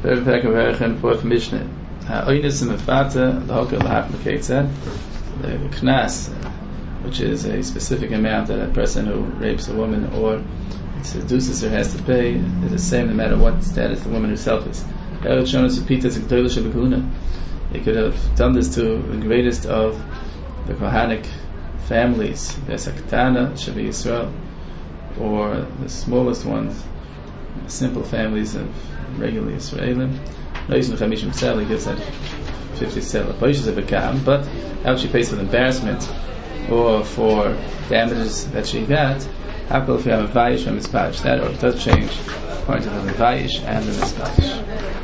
Third paragraph and fourth Mishnah. Ha'oinus mefata l'hokel ha'apliketza. The knas, which is a specific amount that a person who rapes a woman or seduces her has to pay, is the same no matter what status the woman herself is. He could have done this to the greatest of the Kohanic families, the Saktana, Shavi Yisrael, or the smallest ones, the simple families of regular Israelim. He gives that 50 sela poishes of a kam, but how she pays for the embarrassment or for damages that she got, how if you have a vayish or mitzpayish, that or it does change according to the vayish and the mitzpayish.